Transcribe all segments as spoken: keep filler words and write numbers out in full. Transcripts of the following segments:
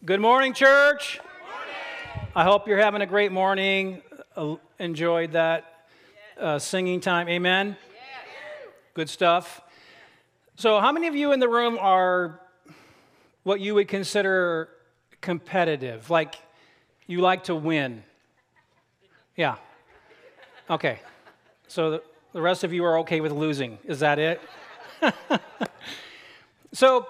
Good morning, church. Good morning. I hope you're having a great morning. Uh, enjoyed that uh, singing time. Amen? Yes. Good stuff. So how many of you in the room are what you would consider competitive? Like you like to win? Yeah. Okay. So the, the rest of you are okay with losing. Is that it? So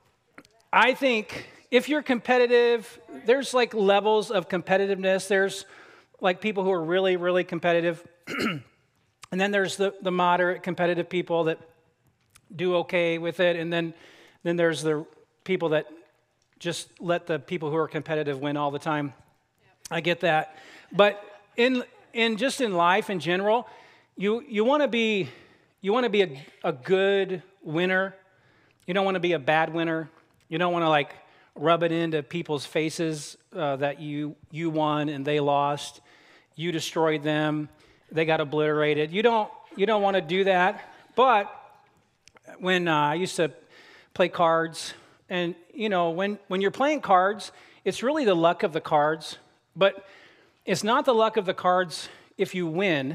I think if you're competitive, there's like levels of competitiveness. There's like people who are really, really competitive. And then there's the, the moderate competitive people that do okay with it. And then, then there's the people that just let the people who are competitive win all the time. Yep. I get that. But in in just in life in general, you you want to be you want to be a, a good winner. You don't want to be a bad winner. You don't want to like rub it into people's faces uh, that you you won and they lost. You destroyed them. They got obliterated. You don't you don't want to do that. But when uh, I used to play cards, and you know when when you're playing cards, it's really the luck of the cards. But it's not the luck of the cards if you win.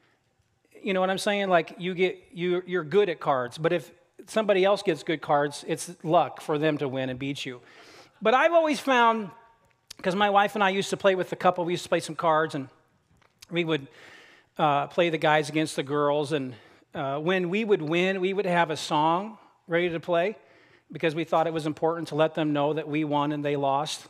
You know what I'm saying? Like you get you you're good at cards, but if somebody else gets good cards, it's luck for them to win and beat you. But I've always found, because my wife and I used to play with a couple, we used to play some cards, and we would uh, play the guys against the girls, and uh, when we would win, we would have a song ready to play, because we thought it was important to let them know that we won and they lost,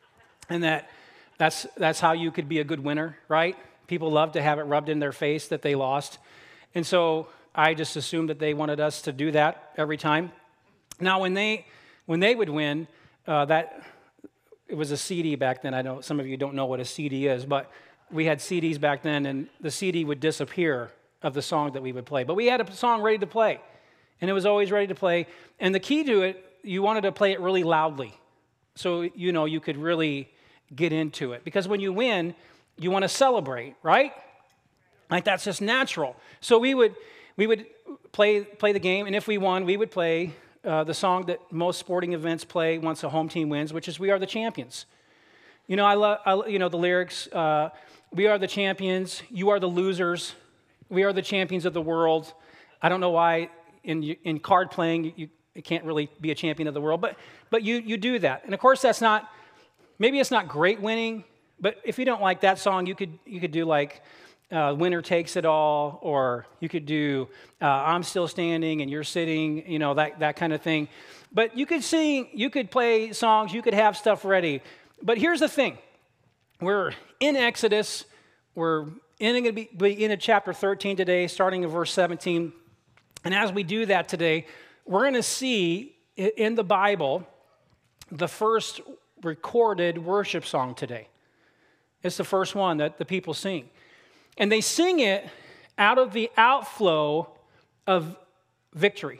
and that that's that's how you could be a good winner, right? People love to have it rubbed in their face that they lost, and so I just assumed that they wanted us to do that every time. Now, when they when they would win, uh, that it was a C D back then. I know some of you don't know what a C D is, but we had C Ds back then, and the C D would disappear of the song that we would play. But we had a song ready to play, and it was always ready to play. And the key to it, you wanted to play it really loudly, so you know you could really get into it. Because when you win, you want to celebrate, right? Like that's just natural. So we would. We would play play the game, and if we won, we would play uh, the song that most sporting events play once a home team wins, which is "We Are the Champions." You know, I love you know the lyrics. Uh, we are the champions. You are the losers. We are the champions of the world. I don't know why in in card playing you, you can't really be a champion of the world, but but you you do that, and of course that's not maybe it's not great winning, but if you don't like that song, you could you could do like. Uh, winner takes it all, or you could do uh, I'm still standing and you're sitting, you know, that, that kind of thing. But you could sing, you could play songs, you could have stuff ready. But here's the thing. We're in Exodus. We're in, going to be in chapter thirteen today, starting in verse seventeen. And as we do that today, we're going to see in the Bible the first recorded worship song today. It's the first one that the people sing. And they sing it out of the outflow of victory.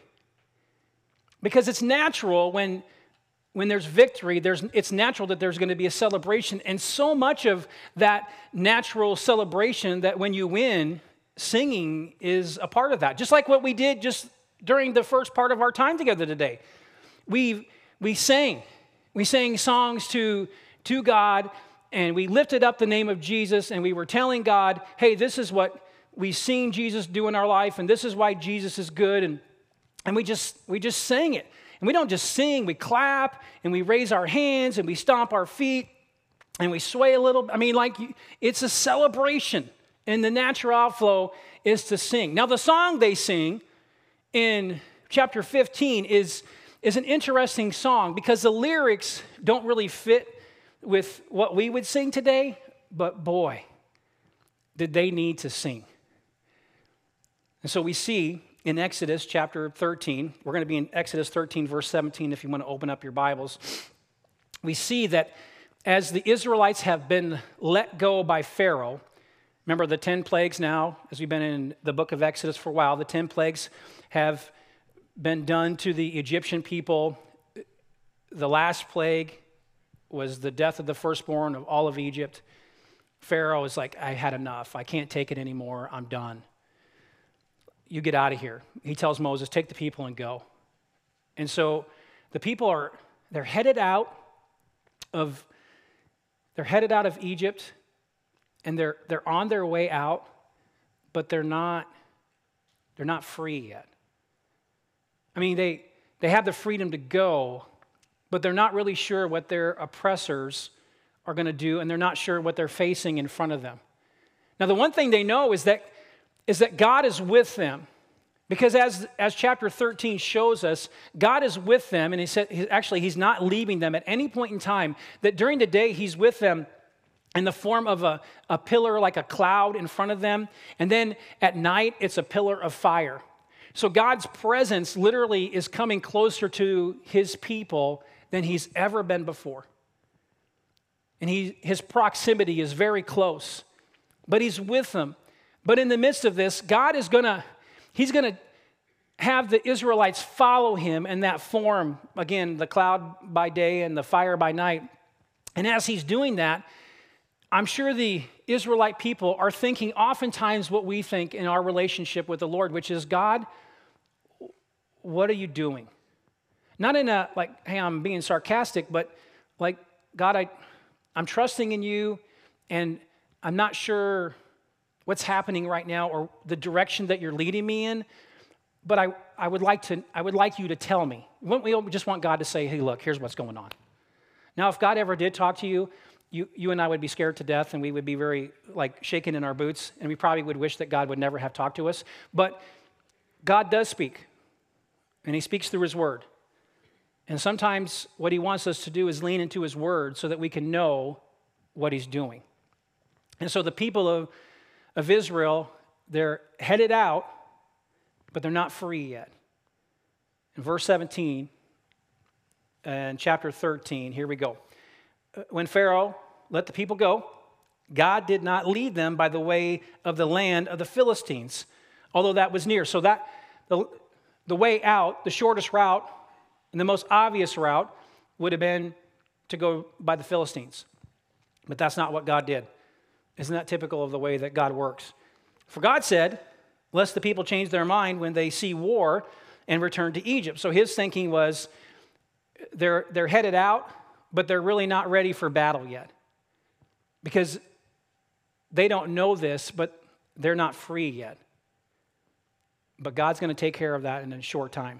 Because it's natural when, when there's victory, there's, it's natural that there's going to be a celebration. And so much of that natural celebration that when you win, singing is a part of that. Just like what we did just during the first part of our time together today. We, we sang. We sang songs to, to God. And we lifted up the name of Jesus, and we were telling God, hey, this is what we've seen Jesus do in our life, and this is why Jesus is good. And, and we just we just sang it. And we don't just sing, we clap, and we raise our hands, and we stomp our feet, and we sway a little. I mean, like, it's a celebration. And the natural outflow is to sing. Now, the song they sing in chapter fifteen is, is an interesting song because the lyrics don't really fit with what we would sing today, but boy, did they need to sing. And so we see in Exodus chapter thirteen, we're going to be in Exodus thirteen, verse seventeen, if you want to open up your Bibles. We see that as the Israelites have been let go by Pharaoh, remember the ten plagues now, as we've been in the book of Exodus for a while, the ten plagues have been done to the Egyptian people. The last plague was the death of the firstborn of all of Egypt. Pharaoh is like, I had enough. I can't take it anymore. I'm done. You get out of here. He tells Moses, take the people and go. And so the people are, they're headed out of, they're headed out of Egypt, and they're they're on their way out, but they're not, they're not free yet. I mean, they they have the freedom to go, but they're not really sure what their oppressors are going to do, and they're not sure what they're facing in front of them. Now, the one thing they know is that is that God is with them. Because as, as chapter thirteen shows us, God is with them, and he said, he, actually, he's not leaving them at any point in time, that during the day he's with them in the form of a, a pillar like a cloud in front of them, and then at night it's a pillar of fire. So God's presence literally is coming closer to his people than he's ever been before. And he, his proximity is very close, but he's with them. But in the midst of this, God is going to, he's going to have the Israelites follow him in that form. Again, the cloud by day and the fire by night. And as he's doing that, I'm sure the Israelite people are thinking oftentimes what we think in our relationship with the Lord, which is, God, what are you doing? Not in a, like, hey, I'm being sarcastic, but like, God, I, I'm trusting in you, and I'm not sure what's happening right now or the direction that you're leading me in, but I, I would like to, I would like you to tell me. We just want God to say, hey, look, here's what's going on. Now, if God ever did talk to you, you, you and I would be scared to death, and we would be very, like, shaken in our boots, and we probably would wish that God would never have talked to us. But God does speak, and he speaks through his word. And sometimes what he wants us to do is lean into his word so that we can know what he's doing. And so the people of of Israel, they're headed out, but they're not free yet. In verse seventeen and chapter thirteen, here we go. When Pharaoh let the people go, God did not lead them by the way of the land of the Philistines, although that was near. So that the, the way out, the shortest route and the most obvious route would have been to go by the Philistines. But that's not what God did. Isn't that typical of the way that God works? For God said, lest the people change their mind when they see war and return to Egypt. So his thinking was, they're, they're headed out, but they're really not ready for battle yet. Because they don't know this, but they're not free yet. But God's going to take care of that in a short time.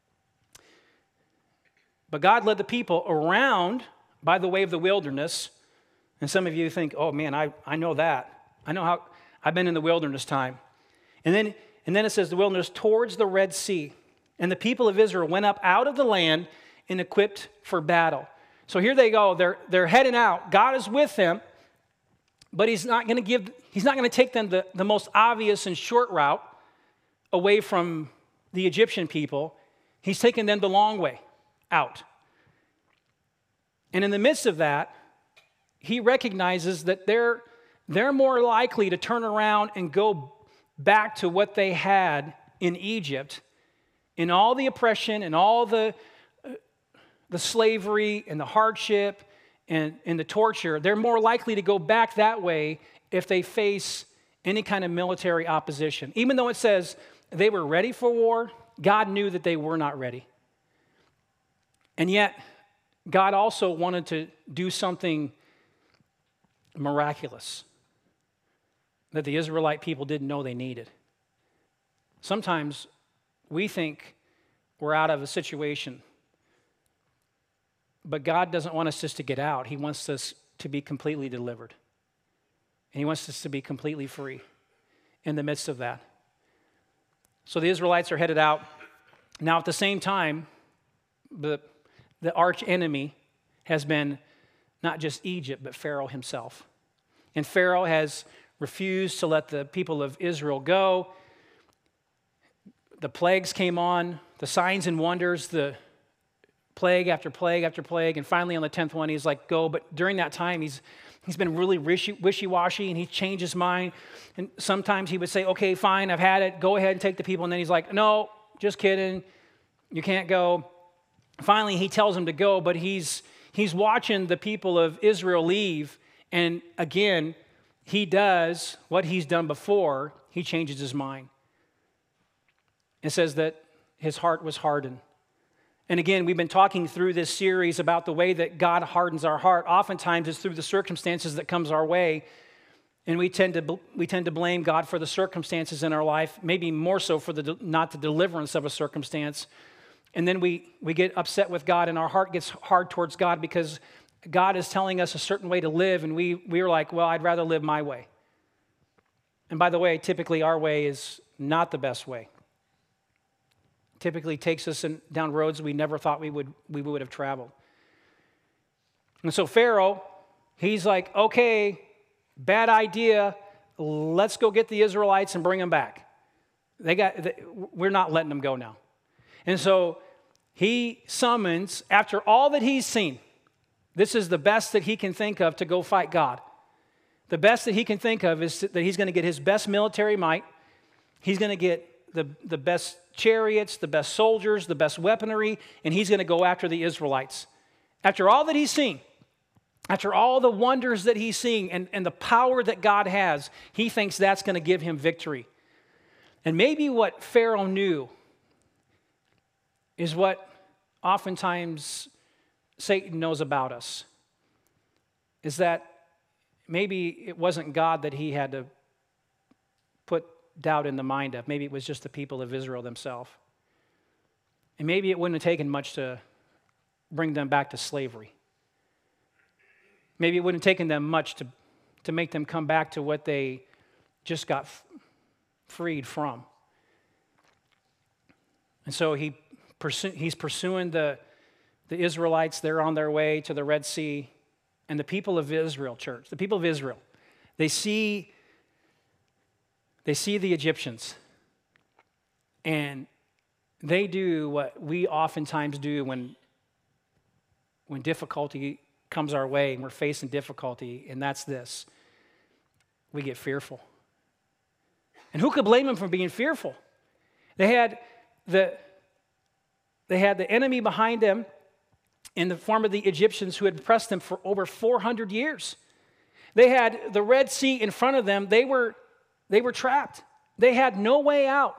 But God led the people around by the way of the wilderness. And some of you think, oh man, I, I know that. I know how, I've been in the wilderness time. And then, and then it says the wilderness towards the Red Sea. And the people of Israel went up out of the land and equipped for battle. So here they go, they're, they're heading out. God is with them, but he's not going to give, he's not going to take them the, the most obvious and short route away from the Egyptian people. He's taking them the long way out. And in the midst of that, he recognizes that they're, they're more likely to turn around and go back to what they had in Egypt, in all the oppression and all the, uh, the slavery and the hardship and, and the torture. They're more likely to go back that way if they face any kind of military opposition. Even though it says they were ready for war, God knew that they were not ready. And yet, God also wanted to do something miraculous that the Israelite people didn't know they needed. Sometimes we think we're out of a situation, but God doesn't want us just to get out. He wants us to be completely delivered. And he wants us to be completely free in the midst of that. So the Israelites are headed out. Now at the same time, the, the arch enemy has been not just Egypt, but Pharaoh himself. And Pharaoh has refused to let the people of Israel go. The plagues came on, the signs and wonders, the plague after plague after plague, and finally on the tenth one, he's like, go. But during that time, he's he's been really wishy-washy, and he changed his mind. And sometimes he would say, okay, fine, I've had it. Go ahead and take the people. And then he's like, no, just kidding. You can't go. Finally, he tells them to go, but he's He's watching the people of Israel leave, and again, he does what he's done before. He changes his mind. It says that his heart was hardened. And again, we've been talking through this series about the way that God hardens our heart. Oftentimes it's through the circumstances that comes our way. And we tend to we tend to blame God for the circumstances in our life, maybe more so for the not the deliverance of a circumstance. And then we, we get upset with God, and our heart gets hard towards God because God is telling us a certain way to live, and we, we are like, well, I'd rather live my way. And by the way, typically our way is not the best way. Typically takes us in, down roads we never thought we would, we would have traveled. And so Pharaoh, he's like, okay, bad idea. Let's go get the Israelites and bring them back. They got, they, we're not letting them go now. And so he summons, after all that he's seen, this is the best that he can think of to go fight God. The best that he can think of is that he's going to get his best military might. He's going to get the, the best chariots, the best soldiers, the best weaponry, and he's going to go after the Israelites. After all that he's seen, after all the wonders that he's seeing and, and the power that God has, he thinks that's going to give him victory. And maybe what Pharaoh knew is what oftentimes Satan knows about us, is that maybe it wasn't God that he had to put doubt in the mind of. Maybe it was just the people of Israel themselves. And maybe it wouldn't have taken much to bring them back to slavery. Maybe it wouldn't have taken them much to, to make them come back to what they just got f- freed from. And so he pursu- he's pursuing the, the Israelites. They're on their way to the Red Sea. And the people of Israel, church, the people of Israel, they see, they see the Egyptians. And they do what we oftentimes do when, when difficulty comes our way and we're facing difficulty, and that's this. We get fearful. And who could blame them for being fearful? They had the, they had the enemy behind them in the form of the Egyptians who had oppressed them for over four hundred years. They had the Red Sea in front of them. They were, they were trapped. They had no way out.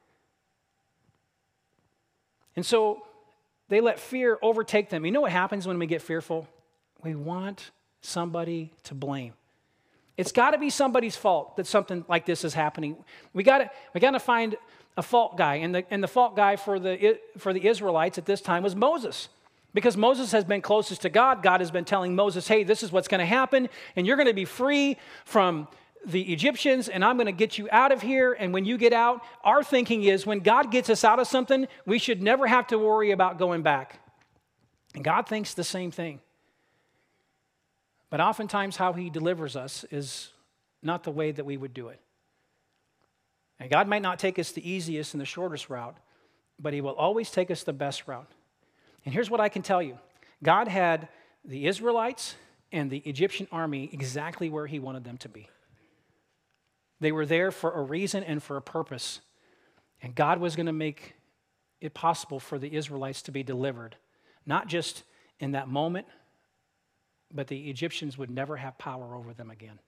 And so they let fear overtake them. You know what happens when we get fearful? We want somebody to blame. It's got to be somebody's fault that something like this is happening. We got to we got to find a fault guy, and the and the fault guy for the for the Israelites at this time was Moses, because Moses has been closest to God. God has been telling Moses, "Hey, this is what's going to happen, and you're going to be free from the Egyptians, and I'm going to get you out of here. And when you get out, our thinking is when God gets us out of something, we should never have to worry about going back." And God thinks the same thing. But oftentimes how he delivers us is not the way that we would do it. And God might not take us the easiest and the shortest route, but he will always take us the best route. And here's what I can tell you. God had the Israelites and the Egyptian army exactly where he wanted them to be. They were there for a reason and for a purpose. And God was going to make it possible for the Israelites to be delivered, not just in that moment, but the Egyptians would never have power over them again.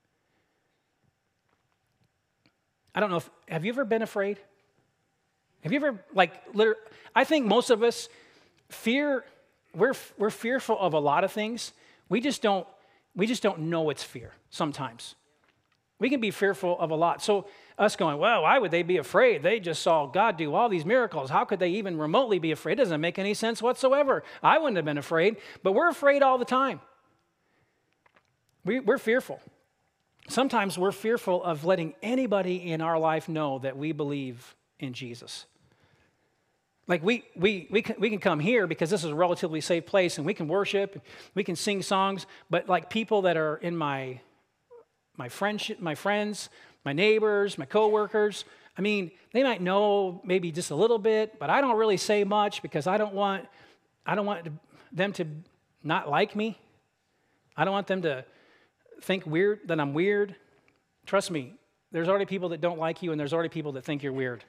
I don't know if, have you ever been afraid? Have you ever, like, literally, I think most of us fear, we're, we're fearful of a lot of things. We just don't, we just don't know it's fear sometimes. We can be fearful of a lot. So us going, well, why would they be afraid? They just saw God do all these miracles. How could they even remotely be afraid? It doesn't make any sense whatsoever. I wouldn't have been afraid, but we're afraid all the time. We, we're fearful. Sometimes we're fearful of letting anybody in our life know that we believe in Jesus. Like we we we can, we can come here because this is a relatively safe place and we can worship, we can sing songs, but like people that are in my my friendship, my friends, my neighbors, my coworkers, I mean, they might know maybe just a little bit, but I don't really say much because I don't want I don't want them to not like me. I don't want them to think weird, that I'm weird. Trust me, there's already people that don't like you and there's already people that think you're weird.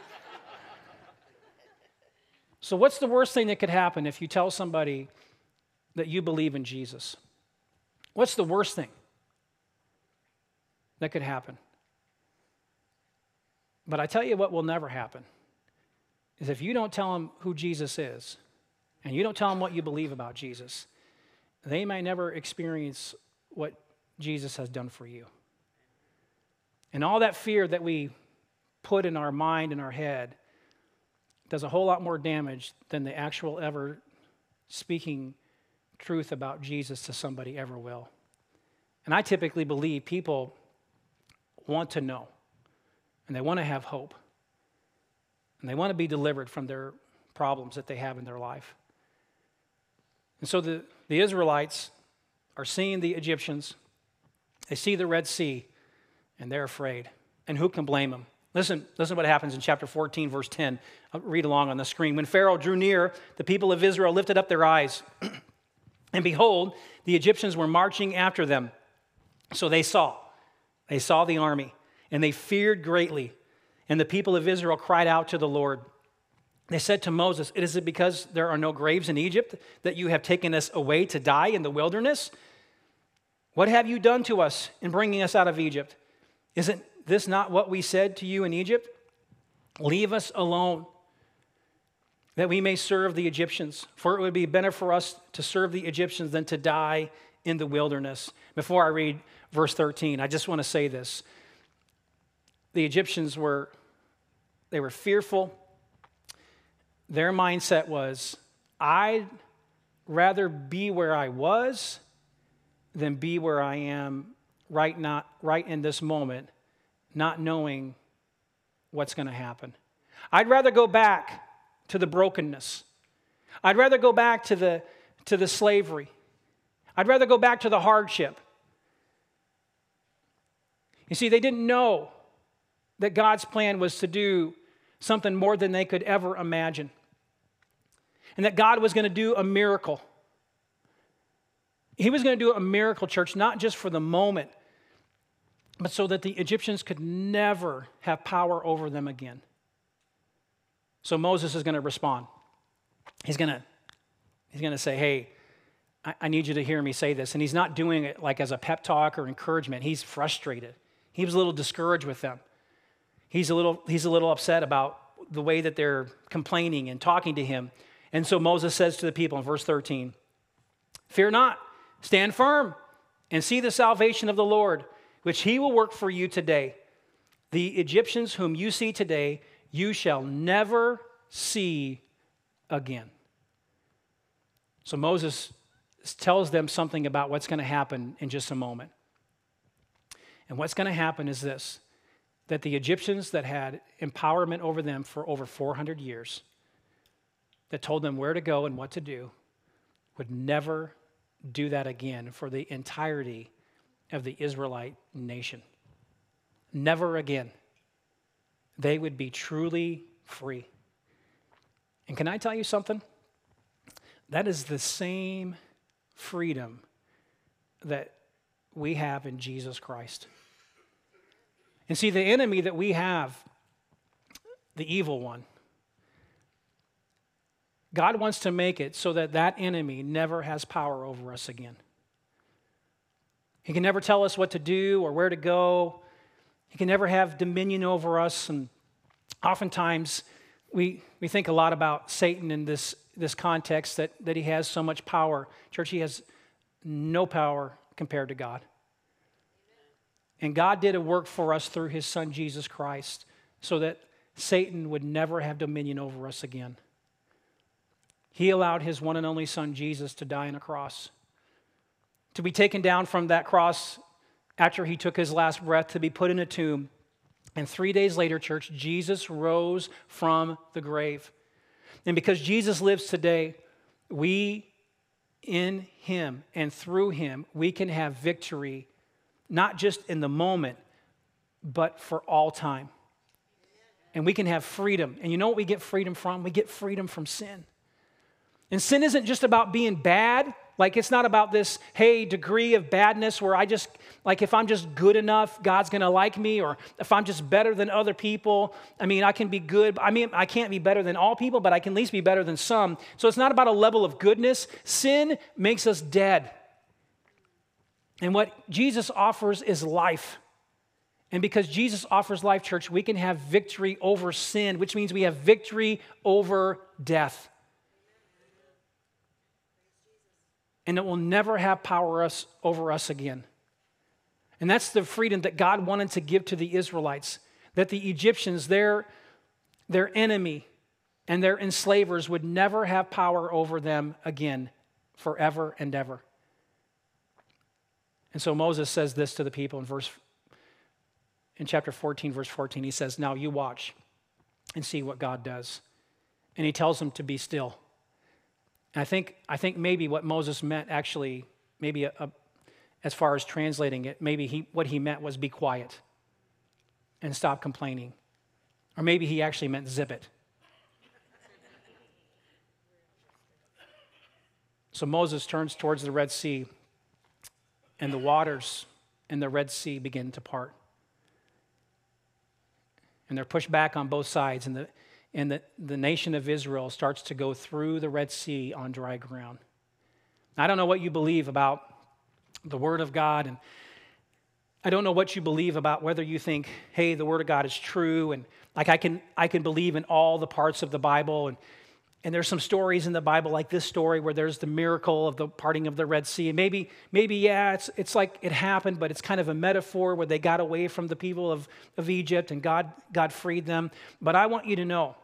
So what's the worst thing that could happen if you tell somebody that you believe in Jesus? What's the worst thing that could happen? But I tell you what will never happen is if you don't tell them who Jesus is and you don't tell them what you believe about Jesus, they may never experience what Jesus has done for you. And all that fear that we put in our mind and our head does a whole lot more damage than the actual ever speaking truth about Jesus to somebody ever will. And I typically believe people want to know, and they want to have hope, and they want to be delivered from their problems that they have in their life. And so the, the Israelites are seeing the Egyptians, they see the Red Sea, and they're afraid. And who can blame them? Listen, listen what happens in chapter fourteen, verse ten. I'll read along on the screen. When Pharaoh drew near, the people of Israel lifted up their eyes, and behold, the Egyptians were marching after them. So they saw, they saw the army, and they feared greatly. And the people of Israel cried out to the Lord. They said to Moses, "Is it because there are no graves in Egypt that you have taken us away to die in the wilderness? What have you done to us in bringing us out of Egypt? Isn't this not what we said to you in Egypt? Leave us alone, that we may serve the Egyptians. For it would be better for us to serve the Egyptians than to die in the wilderness." Before I read verse thirteen, I just want to say this. The Egyptians were, they were fearful. Their mindset was, I'd rather be where I was than be where I am right not right in this moment, not knowing what's going to happen. I'd rather go back to the brokenness. I'd rather go back to the to the slavery. I'd rather go back to the hardship. You see, they didn't know that God's plan was to do something more than they could ever imagine. And that God was going to do a miracle. He was going to do a miracle, church, not just for the moment, but so that the Egyptians could never have power over them again. So Moses is going to respond. He's going to, he's going to say, hey, I, I need you to hear me say this. And he's not doing it like as a pep talk or encouragement. He's frustrated. He was a little discouraged with them. He's a little, he's a little upset about the way that they're complaining and talking to him. And so Moses says to the people in verse thirteen, "Fear not, stand firm and see the salvation of the Lord, which he will work for you today. The Egyptians whom you see today, you shall never see again." So Moses tells them something about what's going to happen in just a moment. And what's going to happen is this, that the Egyptians that had empowerment over them for over four hundred years, that told them where to go and what to do, would never do that again for the entirety of the Israelite nation. Never again. They would be truly free. And can I tell you something? That is the same freedom that we have in Jesus Christ. And see, the enemy that we have, the evil one, God wants to make it so that that enemy never has power over us again. He can never tell us what to do or where to go. He can never have dominion over us. And oftentimes, we, we think a lot about Satan in this, this context, that, that he has so much power. Church, he has no power compared to God. And God did a work for us through his son, Jesus Christ, so that Satan would never have dominion over us again. He allowed his one and only son, Jesus, to die on a cross, to be taken down from that cross after he took his last breath, to be put in a tomb. And three days later, church, Jesus rose from the grave. And because Jesus lives today, we, in him and through him, we can have victory, not just in the moment, but for all time. And we can have freedom. And you know what we get freedom from? We get freedom from sin. And sin isn't just about being bad. Like, it's not about this, hey, degree of badness where I just, like, if I'm just good enough, God's going to like me, or if I'm just better than other people, I mean, I can be good. I mean, I can't be better than all people, but I can at least be better than some. So it's not about a level of goodness. Sin makes us dead. And what Jesus offers is life. And because Jesus offers life, church, we can have victory over sin, which means we have victory over death. and it will never have power us, over us again. And that's the freedom that God wanted to give to the Israelites, that the Egyptians, their, their enemy and their enslavers, would never have power over them again forever and ever. And so Moses says this to the people in verse in chapter fourteen, verse fourteen. He says, now you watch and see what God does. And he tells them to be still. And I think, I think maybe what Moses meant actually, maybe a, a, as far as translating it, maybe he, what he meant was be quiet and stop complaining. Or maybe he actually meant zip it. So Moses turns towards the Red Sea, and the waters in the Red Sea begin to part. And they're pushed back on both sides, and the and the, the nation of Israel starts to go through the Red Sea on dry ground. I don't know what you believe about the Word of God, and I don't know what you believe about whether you think, hey, the Word of God is true, and like I can I can believe in all the parts of the Bible, and and there's some stories in the Bible like this story where there's the miracle of the parting of the Red Sea. And maybe, maybe yeah, it's it's like it happened, but it's kind of a metaphor where they got away from the people of, of Egypt and God, God freed them. But I want you to know,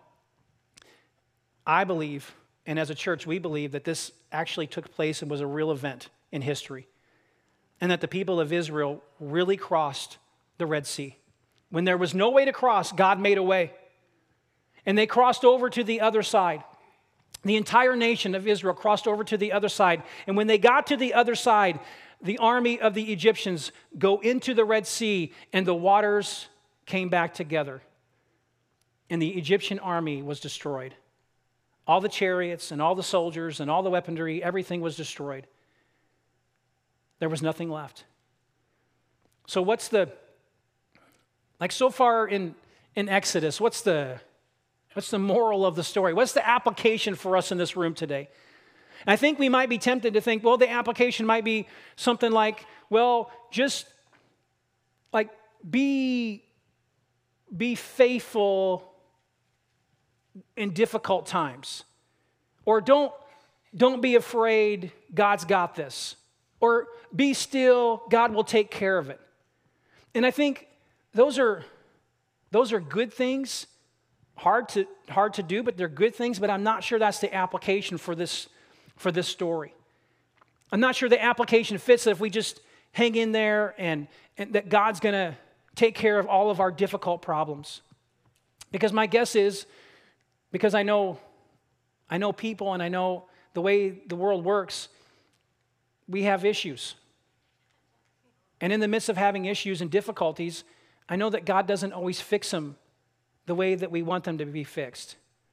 I believe, and as a church we believe, that this actually took place and was a real event in history. And that the people of Israel really crossed the Red Sea. When there was no way to cross, God made a way. And they crossed over to the other side. The entire nation of Israel crossed over to the other side. And when they got to the other side, the army of the Egyptians go into the Red Sea, and the waters came back together. And the Egyptian army was destroyed. All the chariots and all the soldiers and all the weaponry, everything was destroyed. There was nothing left. So what's the, like so far in, in Exodus, what's the, what's the moral of the story? What's the application for us in this room today? And I think we might be tempted to think, well, the application might be something like, well, just like be, be faithful in difficult times. Or don't, don't be afraid, God's got this. Or be still, God will take care of it. And I think those are, those are good things, hard to, hard to do, but they're good things, but I'm not sure that's the application for this, for this story. I'm not sure the application fits that if we just hang in there and, and that God's going to take care of all of our difficult problems. Because my guess is, because I know, I know people and I know the way the world works, we have issues. And in the midst of having issues and difficulties, I know that God doesn't always fix them the way that we want them to be fixed.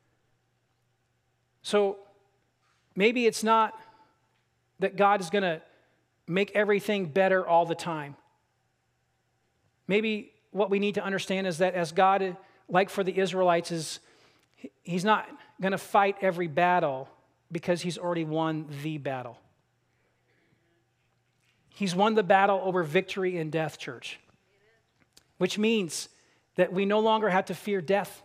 So maybe it's not that God is going to make everything better all the time. Maybe what we need to understand is that as God, like for the Israelites, is He's not going to fight every battle because He's already won the battle. He's won the battle over victory in death, church. Which means that we no longer have to fear death.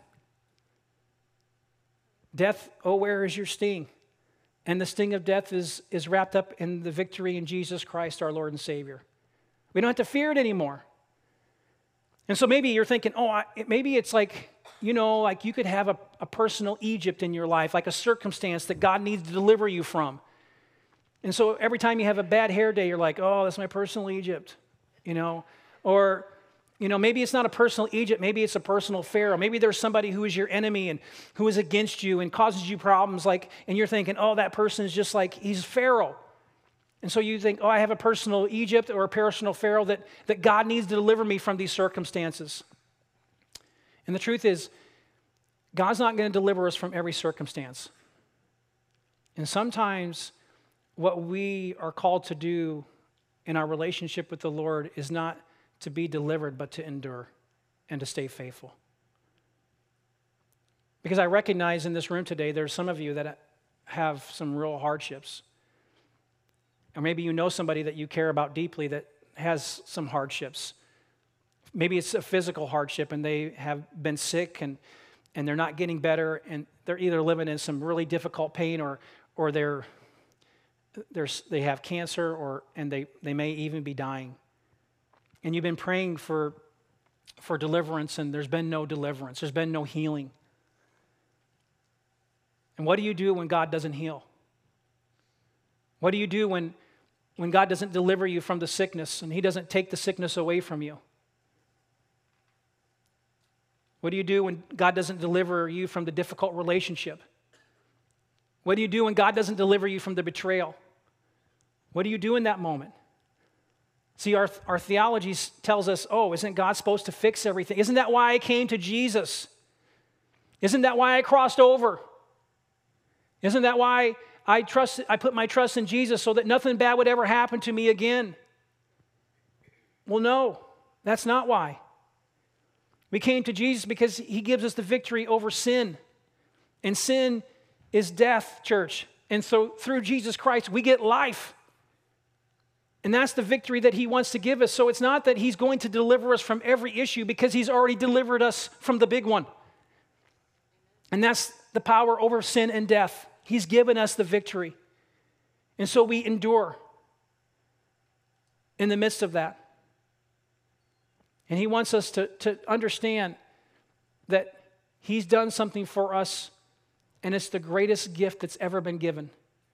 Death, oh, where is your sting? And the sting of death is, is wrapped up in the victory in Jesus Christ, our Lord and Savior. We don't have to fear it anymore. And so maybe you're thinking, oh, I, maybe it's like, you know, like you could have a, a personal Egypt in your life, like a circumstance that God needs to deliver you from. And so every time you have a bad hair day, you're like, oh, that's my personal Egypt, you know. Or, you know, maybe it's not a personal Egypt, maybe it's a personal Pharaoh. Maybe there's somebody who is your enemy and who is against you and causes you problems, like, and you're thinking, oh, that person is just like, he's Pharaoh. And so you think, oh, I have a personal Egypt or a personal Pharaoh that, that God needs to deliver me from these circumstances. And the truth is, God's not going to deliver us from every circumstance. And sometimes what we are called to do in our relationship with the Lord is not to be delivered, but to endure and to stay faithful. Because I recognize in this room today, there's some of you that have some real hardships. Or maybe you know somebody that you care about deeply that has some hardships. Maybe it's a physical hardship and they have been sick and, and they're not getting better and they're either living in some really difficult pain or, or they're there's, they have cancer or and they, they may even be dying. And you've been praying for, for deliverance, and there's been no deliverance. There's been no healing. And what do you do when God doesn't heal? What do you do when, when God doesn't deliver you from the sickness and he doesn't take the sickness away from you? What do you do when God doesn't deliver you from the difficult relationship? What do you do when God doesn't deliver you from the betrayal? What do you do in that moment? See, our, our theology tells us, oh, isn't God supposed to fix everything? Isn't that why I came to Jesus? Isn't that why I crossed over? Isn't that why I trust, I put my trust in Jesus so that nothing bad would ever happen to me again? Well, no, that's not why. We came to Jesus because he gives us the victory over sin. And sin is death, church. And so through Jesus Christ, we get life. And that's the victory that he wants to give us. So it's not that he's going to deliver us from every issue, because he's already delivered us from the big one. And that's the power over sin and death. He's given us the victory. And so we endure in the midst of that. And he wants us to, to understand that he's done something for us, and it's the greatest gift that's ever been given.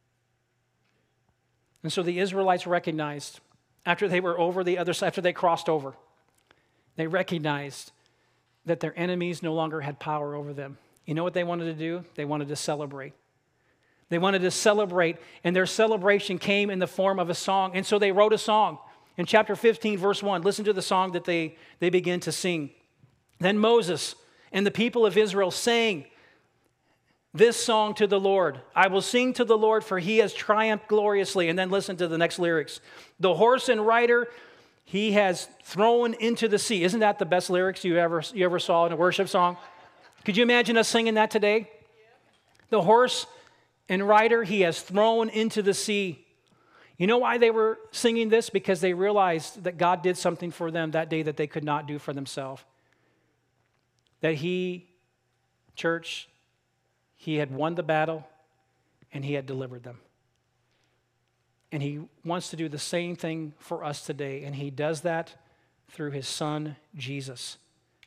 And so the Israelites recognized, after they were over the other side, after they crossed over, they recognized that their enemies no longer had power over them. You know what they wanted to do? They wanted to celebrate. They wanted to celebrate, and their celebration came in the form of a song. And so they wrote a song. In chapter fifteen, verse one, listen to the song that they, they begin to sing. Then Moses and the people of Israel sang this song to the Lord. I will sing to the Lord, for he has triumphed gloriously. And then listen to the next lyrics. The horse and rider he has thrown into the sea. Isn't that the best lyrics you ever, you ever saw in a worship song? Could you imagine us singing that today? The horse and rider he has thrown into the sea. You know why they were singing this? Because they realized that God did something for them that day that they could not do for themselves. That he, church, he had won the battle and he had delivered them. And he wants to do the same thing for us today, and he does that through his son, Jesus.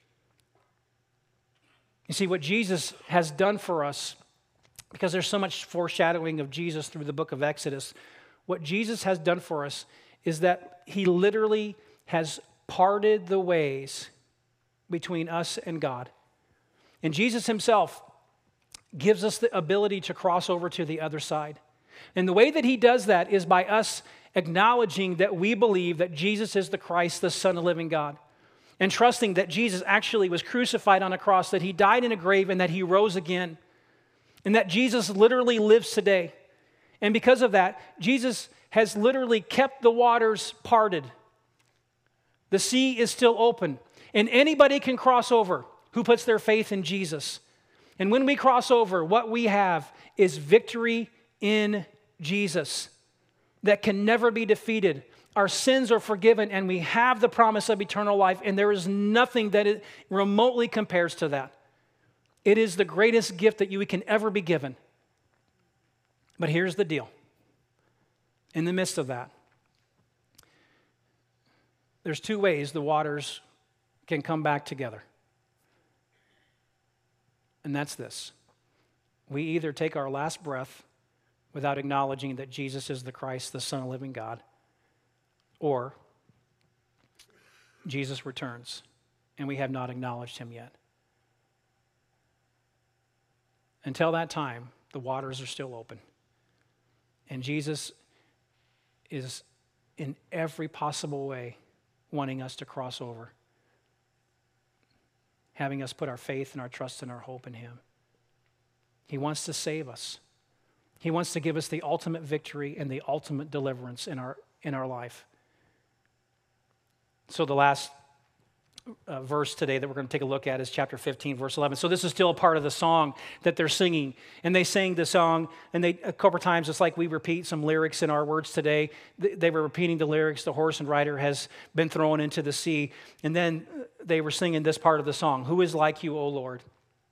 You see, what Jesus has done for us, because there's so much foreshadowing of Jesus through the book of Exodus, what Jesus has done for us is that he literally has parted the ways between us and God. And Jesus himself gives us the ability to cross over to the other side. And the way that he does that is by us acknowledging that we believe that Jesus is the Christ, the Son of the living God, and trusting that Jesus actually was crucified on a cross, that he died in a grave, and that he rose again, and that Jesus literally lives today. And because of that, Jesus has literally kept the waters parted. The sea is still open, and anybody can cross over who puts their faith in Jesus. And when we cross over, what we have is victory in Jesus that can never be defeated. Our sins are forgiven, and we have the promise of eternal life, and there is nothing that it remotely compares to that. It is the greatest gift that you can ever be given. But here's the deal. In the midst of that, there's two ways the waters can come back together. And that's this. We either take our last breath without acknowledging that Jesus is the Christ, the Son of the living God, or Jesus returns and we have not acknowledged him yet. Until that time, the waters are still open. And Jesus is in every possible way wanting us to cross over, having us put our faith and our trust and our hope in him. He wants to save us. He wants to give us the ultimate victory and the ultimate deliverance in our, in our life. So the last uh, verse today that we're going to take a look at is chapter fifteen, verse eleven. So this is still a part of the song that they're singing. And they sang the song, and they a couple times, it's like we repeat some lyrics in our words today. They were repeating the lyrics, the horse and rider has been thrown into the sea. And then they were singing this part of the song, who is like you, O Lord?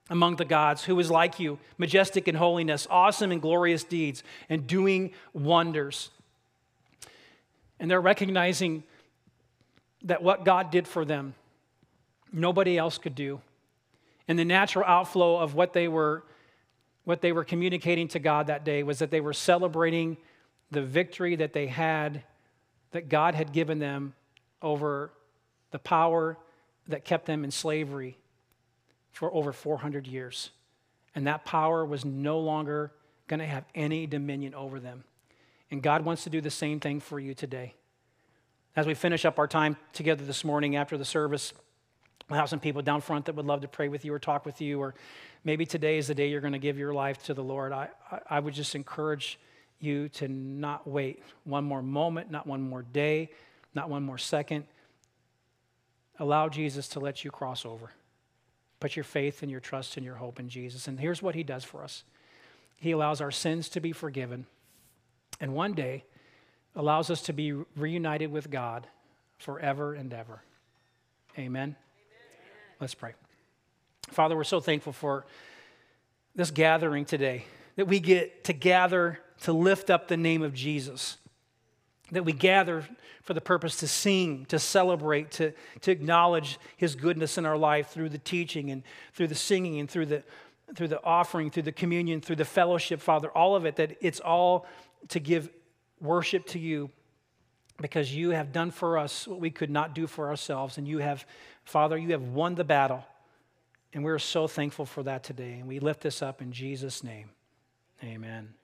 among the gods, who is like you, majestic in holiness, awesome in glorious deeds, and doing wonders. And they're recognizing that what God did for them, nobody else could do. And the natural outflow of what they were, what they were communicating to God that day was that they were celebrating the victory that they had, that God had given them over the power that kept them in slavery for over four hundred years. And that power was no longer going to have any dominion over them. And God wants to do the same thing for you today. As we finish up our time together this morning after the service, we'll have some people down front that would love to pray with you or talk with you, or maybe today is the day you're going to give your life to the Lord. I, I, I would just encourage you to not wait one more moment, not one more day, not one more second. Allow Jesus to let you cross over. Put your faith and your trust and your hope in Jesus. And here's what he does for us. He allows our sins to be forgiven. And one day allows us to be reunited with God forever and ever. Amen? Amen. Let's pray. Father, we're so thankful for this gathering today, that we get to gather to lift up the name of Jesus, that we gather for the purpose to sing, to celebrate, to, to acknowledge his goodness in our life through the teaching and through the singing and through the, through the offering, through the communion, through the fellowship, Father, all of it, that it's all to give worship to you because you have done for us what we could not do for ourselves. And you have, Father, you have won the battle. And we're so thankful for that today. And we lift this up in Jesus' name. Amen.